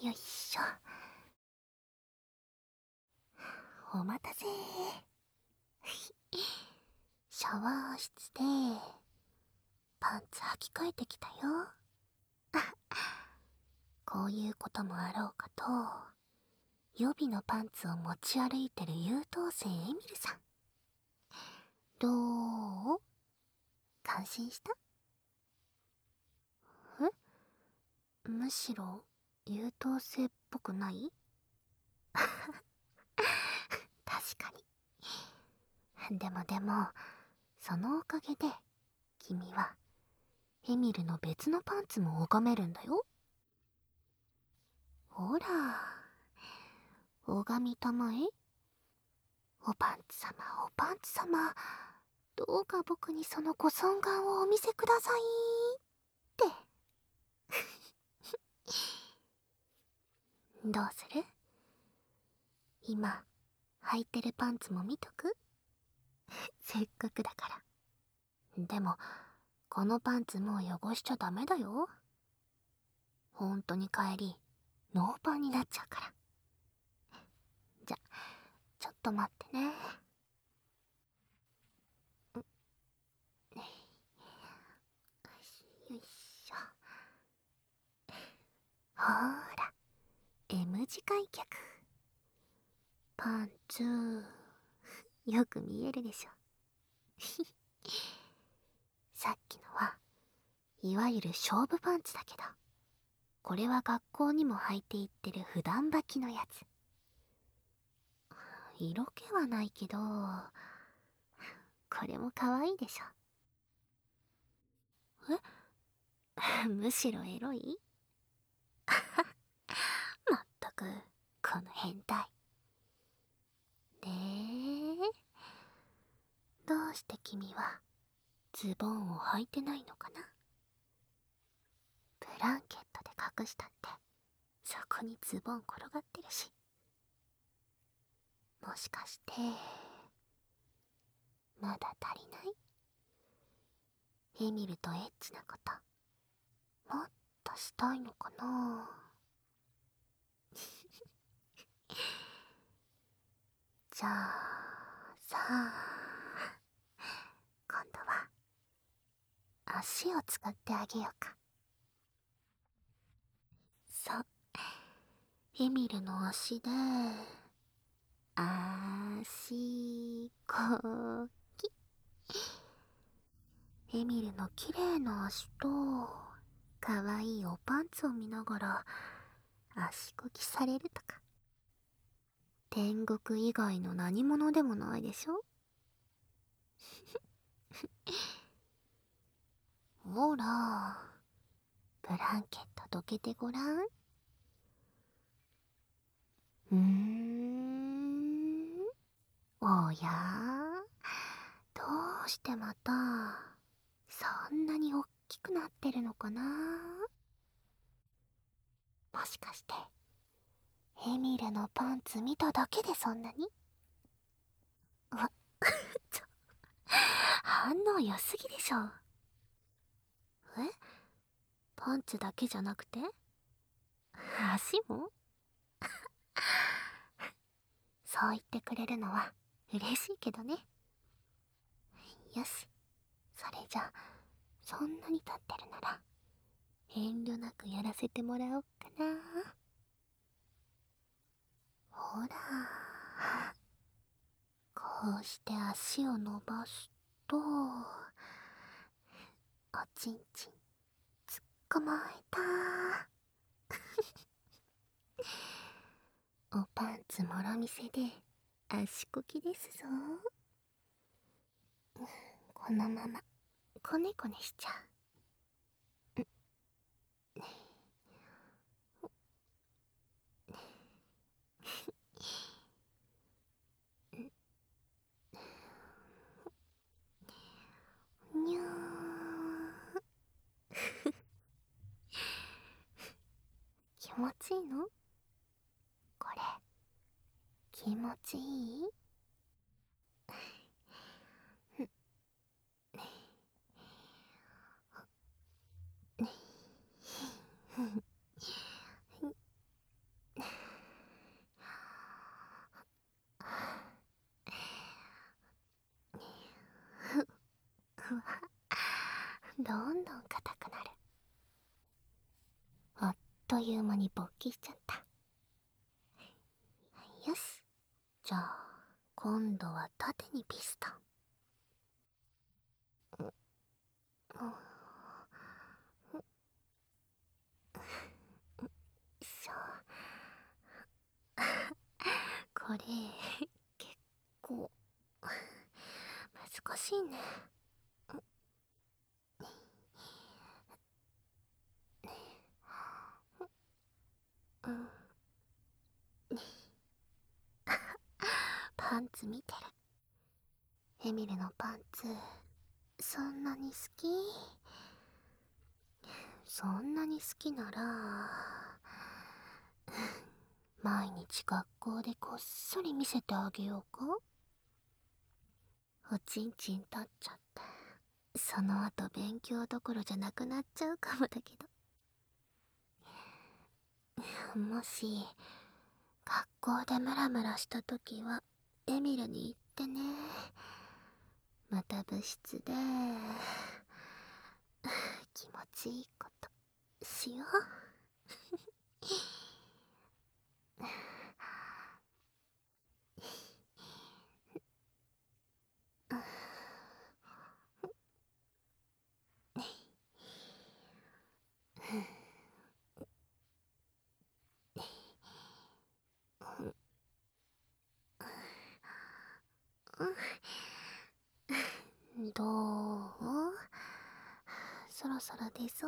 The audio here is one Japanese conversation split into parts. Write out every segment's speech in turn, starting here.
よいしょ。お待たせ。シャワー室でパンツ履き替えてきたよ。こういうこともあろうかと、予備のパンツを持ち歩いてる優等生エミルさん。どう？感心した？むしろ優等生っぽくない？確かに。でも、そのおかげで君はエミルの別のパンツも拝めるんだよ。ほら、拝みたまえ。おパンツ様、おパンツ様、どうか僕にそのご尊顔をお見せくださいって。どうする？今履いてるパンツも見とく？せっかくだから。でもこのパンツもう汚しちゃダメだよ。ほんとに帰りノーパンになっちゃうから。じゃ、ちょっと待ってね。よいしょ。ほーら、 M 字開脚。パンツよく見えるでしょ。さっきのはいわゆる勝負パンツだけど、これは学校にも履いていってる普段履きのやつ。色気はないけど、これも可愛いでしょ。むしろエロい？まったく、この変態。で、どうして君はズボンを履いてないのかな？ブランケットで隠したって、そこにズボン転がってるし。もしかして、まだ足りない？エミルとエッチなこと、もっとしたいのかな？じゃあ、さあ、今度は足を使ってあげようか。そう、エミルの足で、足こき。エミルの綺麗な足と、かわいいおパンツを見ながら、足こきされるとか。天国以外の何者でもないでしょ。ほら、ブランケットどけてごらん。おや？どうしてまたそんなにおっきくなってるのかな？もしかしてエミルのパンツ見ただけでそんなに？わちょ、反応良すぎでしょ。パンツだけじゃなくて足も？そう言ってくれるのは嬉しいけどね。よし、それじゃあそんなに立ってるなら遠慮なくやらせてもらおうかな。ほら、こうして足を伸ばすと、おちんちん捕まえた。おパンツもろ見せで足こきですぞ。このままこねこねしちゃう。にゅー。気持ちいいの？これ気持ちいい？ どんどん硬くなる。あっという間に勃起しちゃった。よし、じゃあ今度は縦にピストン。しょこれ結構難しいね。パンツ見てる。エミルのパンツそんなに好き？そんなに好きなら毎日学校でこっそり見せてあげようか？おちんちん立っちゃってその後勉強どころじゃなくなっちゃうかもだけど、もし学校でムラムラした時はエミルに言ってね。また部室で気持ちいいことしよう。どう？そろそろ出そう？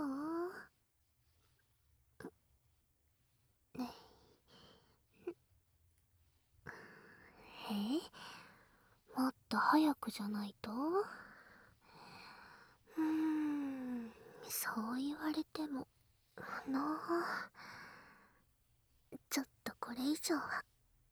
もっと早くじゃないと。そう言われてもちょっとこれ以上は。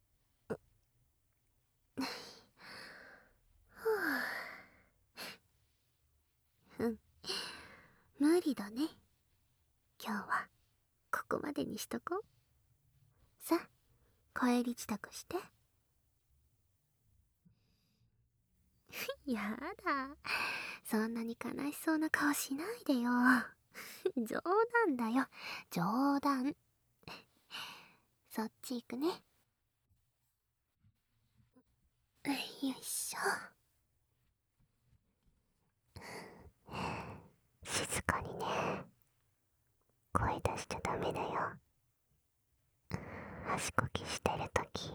無理だね。今日はここまでにしとこう。さあ帰り支度して。やだ、そんなに悲しそうな顔しないでよ。冗談だよ、冗談。そっち行くね。よいしょ。静かにね。声出しちゃダメだよ。足こきしてるとき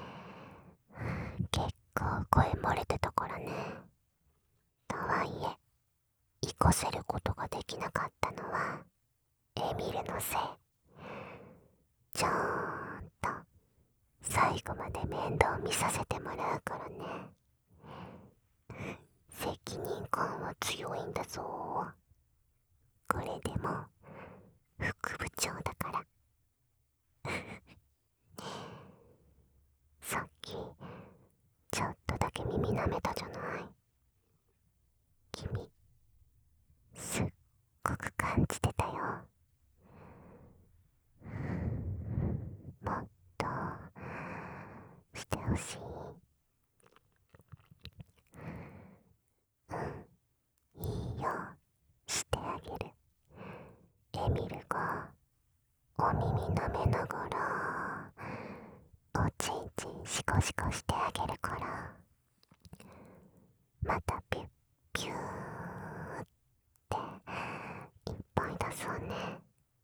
結構声漏れてたからね。とはいえ生かせることができなかったのはエミルのせい。ちゃんと最後まで面倒見させてもらうからね。責任感は強いんだぞ。これでも副部長だから。さっきちょっとだけ耳舐めたじゃない。君すっごく感じてたよ。もっとしてほしい。いいよ、してあげる。エミルがお耳舐めながらおちんちんシコシコしてあげるから。またピュッピューっていっぱい出そうね。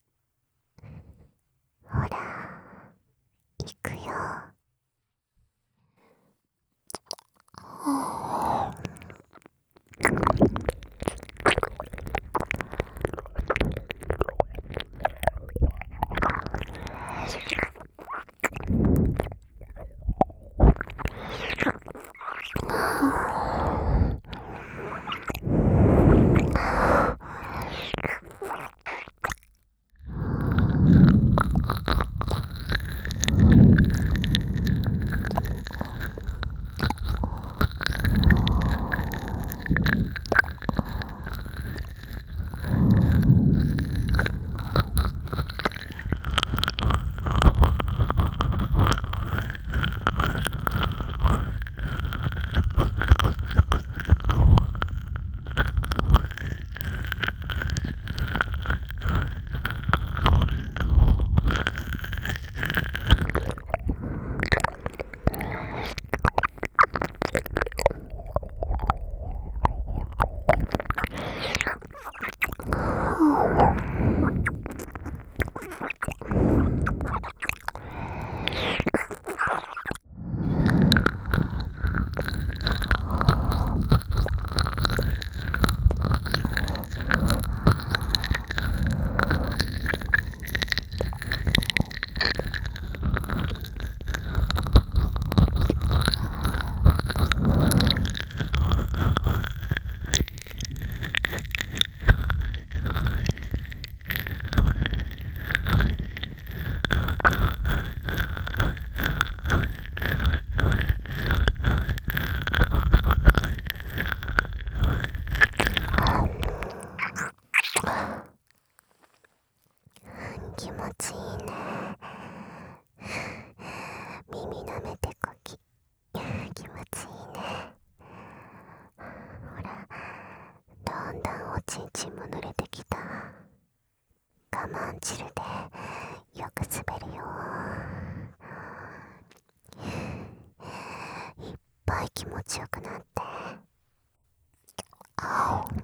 ほら行くよ。 気持ちいいね。耳舐めてこき。気持ちいいね。ほら、だんだんおちんちんも濡れてきた。我慢汁でよく滑るよ。いっぱい気持ちよくなって。あお。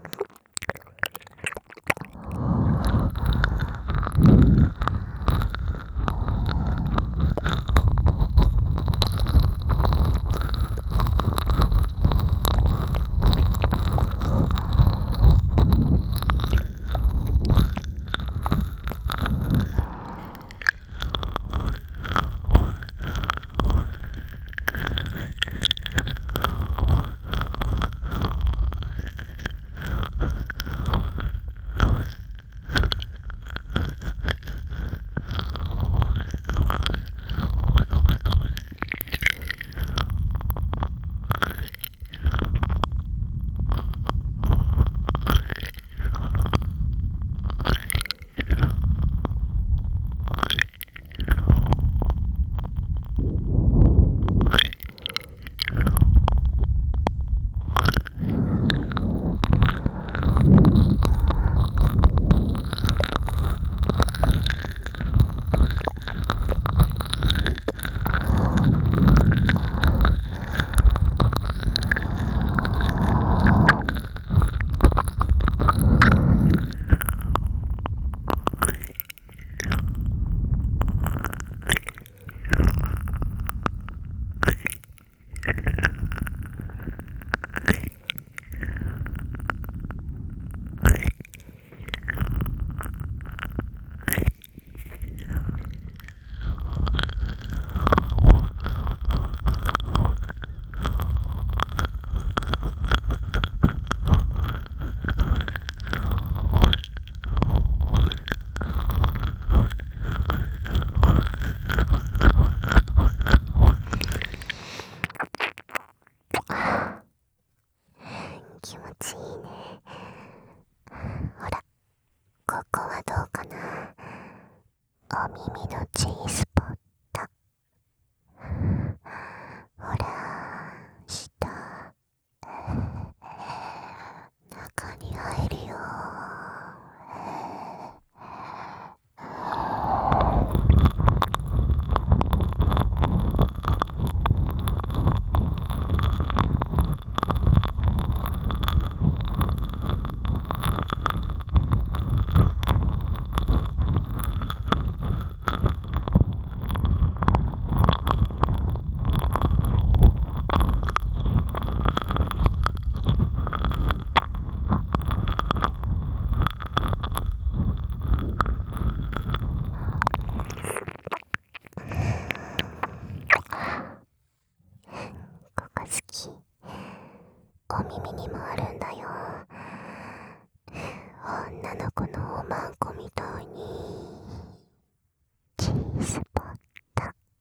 気持ちいいね。ほら、ここはどうかな。お耳の G スポット。ほら、下。中に入るよ。ここ好き。お耳にもあるんだよ。女の子のおまんこみたいに G スポット。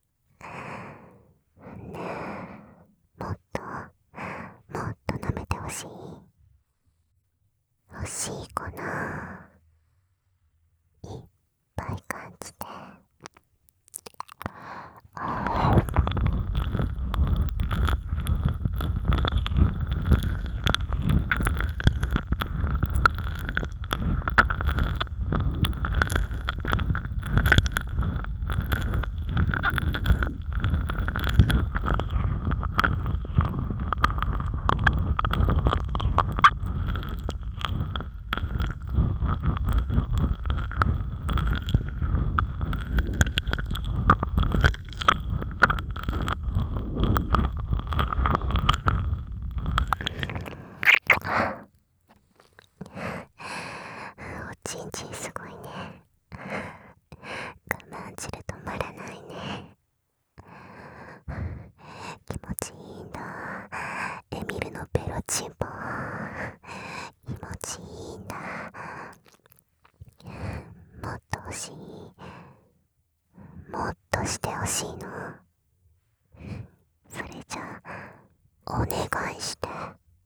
ねえ、もっと舐めてほしい。欲しい子な。いっぱい感じて。 チンすごいね。我慢汁止まらないね。気持ちいいんだ。エミルのベロチンポ。気持ちいいんだ。もっと欲しい。もっとしてほしいの。それじゃあお願いして。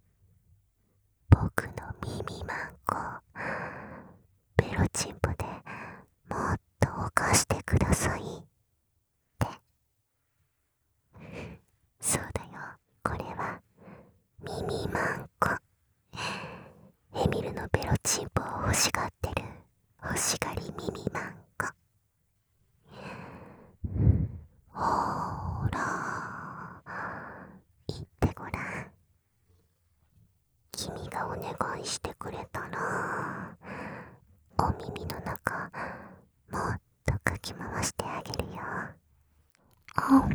僕の耳マンコベロチンポでもっと犯してくださいって。そうだよ、これは耳マンコ。エミルのベロチンポを欲しがってる欲しがり耳マンコ。ほーら言ってごらん。君がお願いしてくれたらお耳の中もっとかき回してあげるよ。あ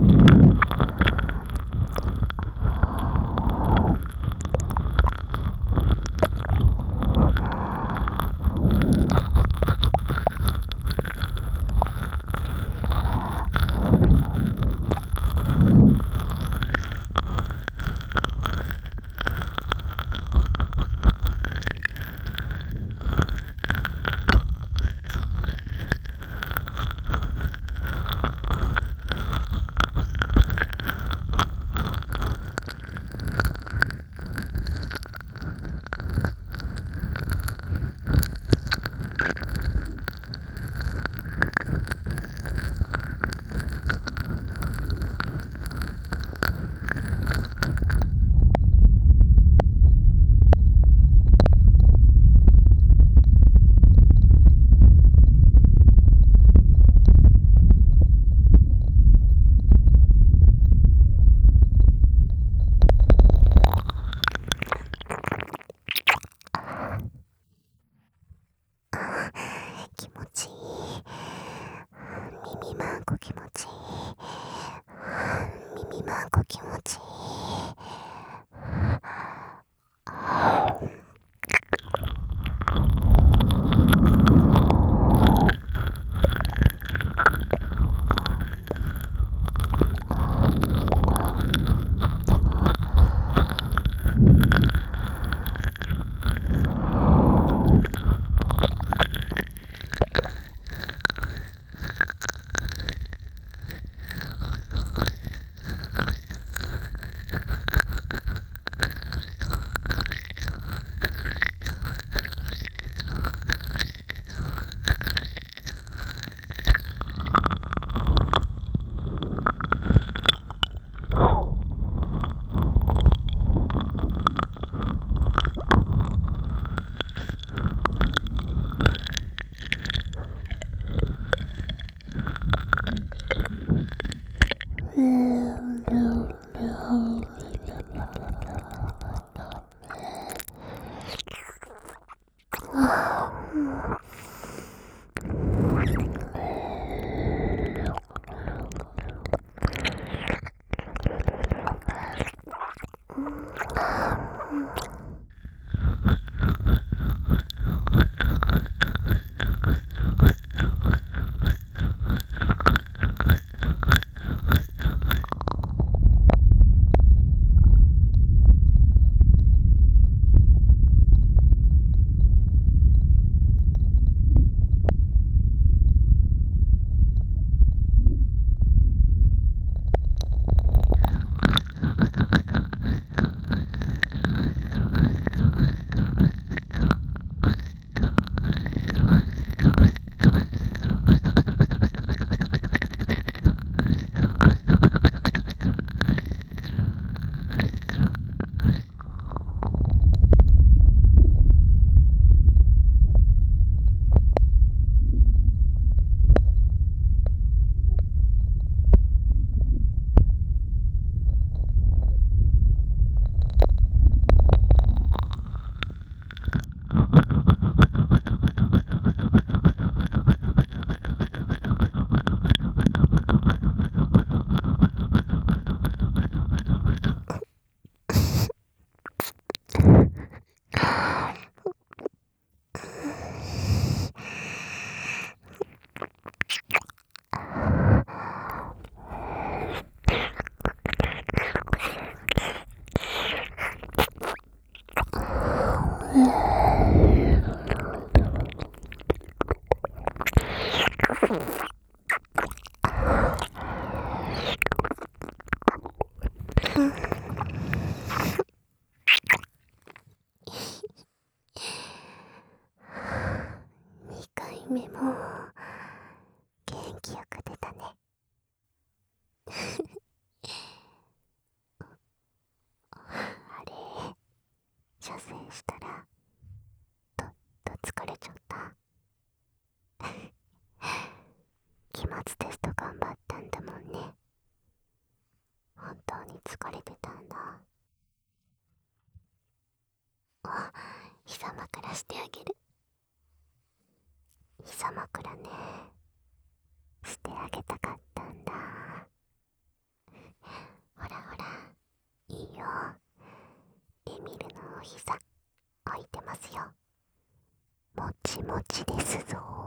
気持ちいい。耳マンコ気持ちいい。耳マンコ気持ちいい。 姫も元気よく出たね。あれ、射精したらどっと疲れちゃった。期末テスト頑張ったんだもんね。本当に疲れてたんだ。あ、膝枕してあげる。膝枕ね、してあげたかったんだ。ほらほら、いいよ。エミルのお膝置いてますよ。もちもちですぞ。